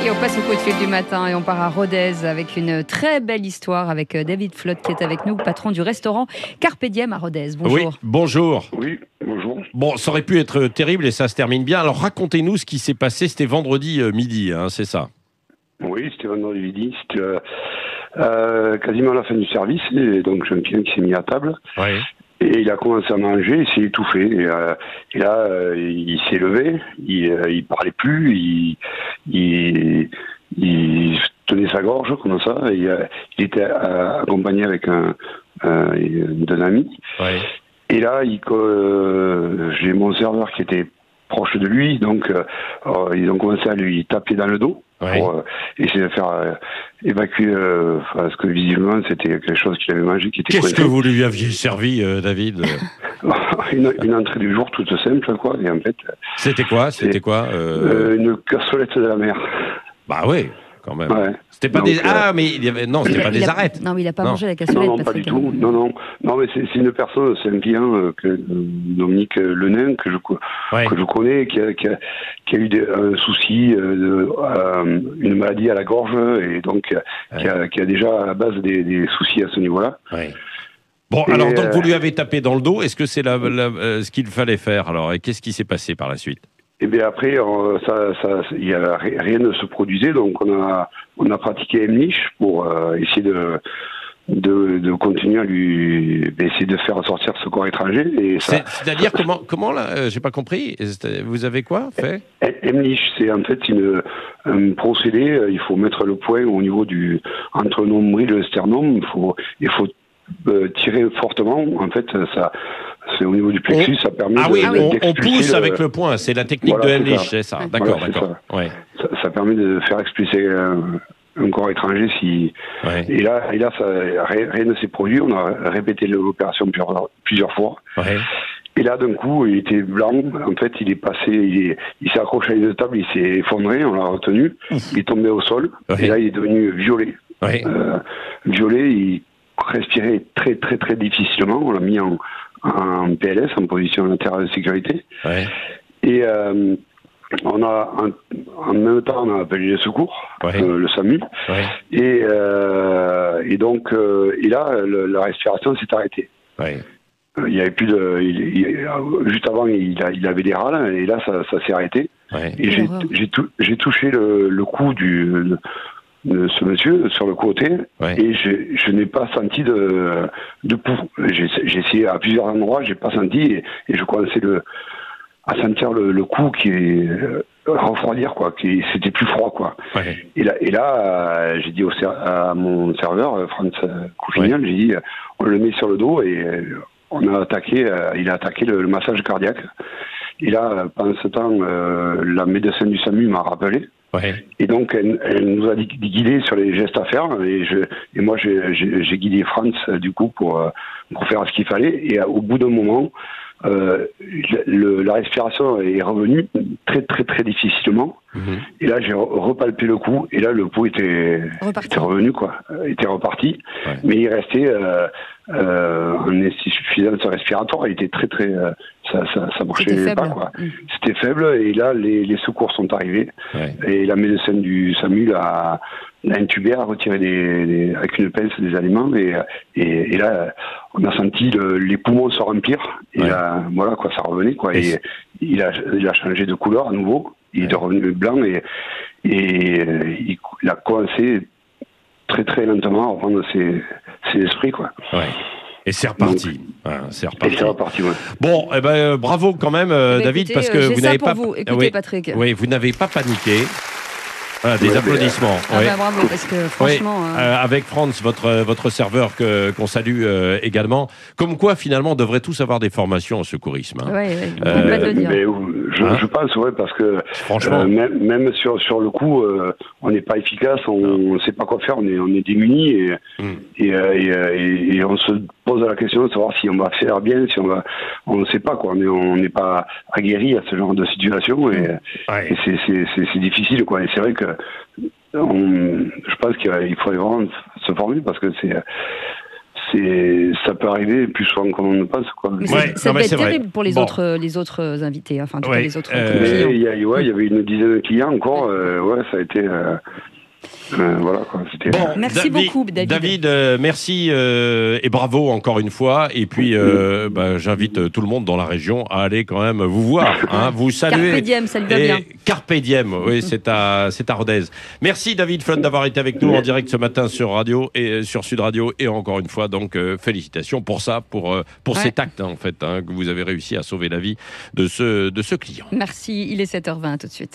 Allez, on passe au coup de fil du matin et on part à Rodez avec une très belle histoire avec David Flotte qui est avec nous, patron du restaurant Carpe Diem à Rodez. Bonjour. Oui, bonjour. Oui, bonjour. Bon, ça aurait pu être terrible et ça se termine bien. Alors racontez-nous ce qui s'est passé, c'était vendredi midi, c'est ça? Oui, c'était vendredi midi, c'était quasiment à la fin du service, et donc j'ai un client qui s'est mis à table. Oui. Et il a commencé à manger, il s'est étouffé. Et là, il s'est levé, il parlait plus, il tenait sa gorge comme ça. Et, il était accompagné avec d'un ami. Oui. Et là, j'ai mon serveur qui était proche de lui, donc ils ont commencé à lui taper dans le dos. Oui. Pour essayer de faire évacuer, parce que visiblement c'était quelque chose qu'il avait mangé qui était Qu'est-ce coincé. que vous lui aviez servi, David? une entrée du jour toute simple, quoi. Et en fait, C'était quoi? une cassolette de la mer. Bah oui, quand même. Ouais. C'était pas Donc, des... Ah, mais il y avait... Non, c'était pas des arêtes. Non, mais il n'a pas Non. mangé la cassolette, Non, pas du Patrick. tout. Non, mais c'est une personne, c'est un client, Dominique Lenain, que je connais, qui a eu un souci, une maladie à la gorge, et donc qui a déjà à la base des soucis à ce niveau-là. Ouais. Bon, Et alors donc vous lui avez tapé dans le dos. Est-ce que c'est ce qu'il fallait faire alors? Et qu'est-ce qui s'est passé par la suite? Et bien après, rien ne se produisait, donc on a pratiqué M-Niche pour essayer de continuer à essayer de faire sortir ce corps étranger. Et C'est-à-dire comment là, j'ai pas compris. Vous avez quoi fait? M-Niche, c'est en fait un procédé. Il faut mettre le poing au niveau entre le nombril et le sternum. Il faut tirer fortement. En fait, c'est au niveau du plexus, ça permet on pousse avec le poing, c'est la technique de M-Niche, c'est ça. D'accord, voilà, d'accord. Ouais. Ça permet de faire expulser un corps étranger. Ouais. Et là rien ne s'est produit. On a répété l'opération plusieurs fois. Ouais. Et là, d'un coup, il était blanc. En fait, il est passé, il s'est accroché à une table, il s'est effondré, on l'a retenu. Il est tombé au sol. Ouais. Et là, il est devenu violet. Ouais. Violet, il respirait très, très, très difficilement. On l'a mis en PLS, en position latérale de sécurité. Ouais. Et en même temps, on a appelé les secours, le SAMU. Ouais. Et donc, là, la respiration s'est arrêtée. Ouais. Il y avait plus juste avant, il avait des râles, et là, ça s'est arrêté. Ouais. Et j'ai touché le cou de ce monsieur sur le côté, et je n'ai pas senti de pouls. J'ai essayé à plusieurs endroits, j'ai pas senti, et je commençais à sentir le cou qui refroidir, quoi, c'était plus froid, quoi. Ouais. Et là, j'ai dit à mon serveur, Franz Coufignol, j'ai dit, on le met sur le dos, et il a attaqué le massage cardiaque. Et là, pendant ce temps, la médecin du SAMU m'a rappelé. Ouais. Et donc, elle nous a guidés sur les gestes à faire. Et moi, j'ai guidé Franz, du coup, pour faire ce qu'il fallait. Et au bout d'un moment, la respiration est revenue très, très, très difficilement. Mm-hmm. Et là, j'ai repalpé le cou. Et là, le pouls était revenu, quoi. Était reparti. Ouais. Mais il restait en insuffisance respiratoire. Il était très, très... ça marchait pas, quoi. C'était faible. Et là, les secours sont arrivés. Ouais. Et la médecin du SAMU l'a intubé, a retiré avec une pince des aliments. Et là, on a senti les poumons se remplir. Et là, voilà, quoi, ça revenait, quoi. Et il a changé de couleur à nouveau. Il est revenu blanc et il a commencé très très lentement à reprendre ses esprits, quoi. Ouais. Et c'est reparti. C'est reparti. Ouais. Bon, bravo quand même, David, écoutez, parce que vous n'avez pas. Écoutez, Patrick. Oui, vous n'avez pas paniqué. Voilà, des applaudissements. Bravo, parce que franchement... avec Franz, votre serveur qu'on salue également. Comme quoi, finalement, on devrait tous avoir des formations en secourisme. Oui, pas de le dire. Mais je pense, parce que franchement, même sur le coup, on n'est pas efficace, on ne sait pas quoi faire, on est démunis et on se pose la question de savoir si on va faire bien, on ne sait pas, quoi. On n'est pas aguerri à ce genre de situation et c'est difficile, quoi. Et c'est vrai que je pense qu'il faudrait vraiment se former parce que ça peut arriver plus souvent qu'on ne pense, quoi. Mais Ouais, ça non, mais devait c'est être vrai. terrible pour les Bon. autres invités, enfin, en tout cas, Ouais, les autres Mais clients. il y avait une dizaine de clients encore. Ouais, ça a été. Voilà, quoi. C'était. Bon, Merci beaucoup, David. David, merci et bravo encore une fois. Et puis, j'invite tout le monde dans la région à aller quand même vous voir, hein, vous saluer. Carpe diem, ça lui va Et bien. Carpe diem, oui, c'est à Rodez. Merci David Flotte d'avoir été avec nous en direct ce matin sur Radio et sur Sud Radio. Et encore une fois, donc, félicitations pour ça, pour cet acte, en fait, hein, que vous avez réussi à sauver la vie de ce client. Merci, il est 7h20, tout de suite.